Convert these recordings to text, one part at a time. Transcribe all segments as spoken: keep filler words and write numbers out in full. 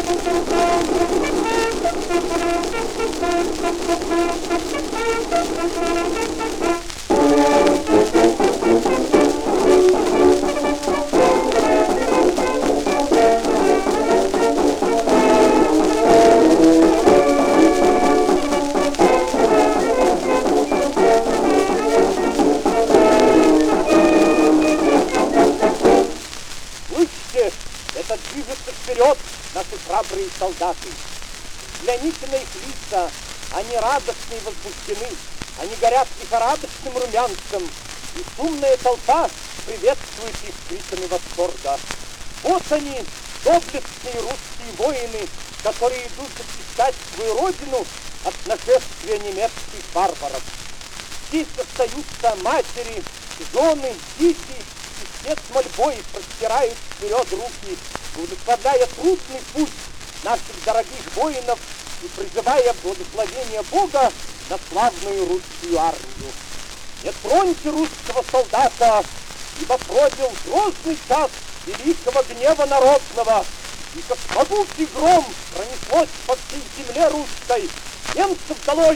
Это движется вперед наши храбрые солдаты. Взгляните на их лица, они радостны и возбуждены, они горят лихорадочным румянцем, и шумная толпа приветствует их криками восторга. Вот они, доблестные русские воины, которые идут защищать свою родину от нашествия немецких варваров. Здесь остаются матери, жены, дети, и все с мольбой простирают вперед руки, благословляя трудный путь наших дорогих воинов и призывая благословение Бога на славную русскую армию. Не троньте русского солдата, ибо пробил грозный час великого гнева народного, и как могучий гром пронеслось по всей земле русской. Немцев долой!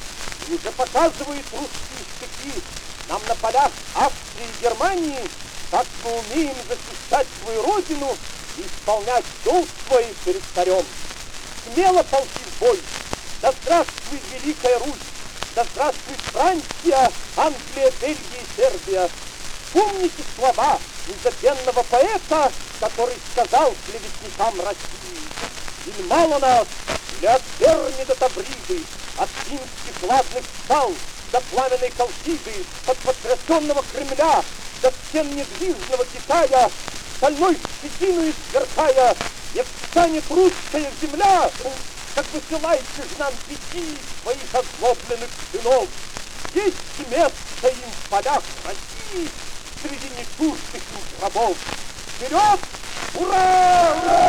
И уже показывают русские штыки нам на полях Австрии и Германии, как мы умеем защищать свою родину и исполнять долг свой перед царем. Смело полки в бой! Да здравствует Великая Русь! Да здравствует Франция, Англия, Бельгия и Сербия! Помните слова незабвенного поэта, который сказал клеветникам России: «Иль мало нас, или от Перми до Тавриды, от финских ладных скал до пламенной Колхиды, от потрясенного Кремля до стен недвижного Китая, стальной щетиной сверкая, не встанет русская земля, как высылайте ж нам детей своих озлобленных сынов. Есть место им в полях России среди нечуждых им рабов. Вперед! Ура! Ура!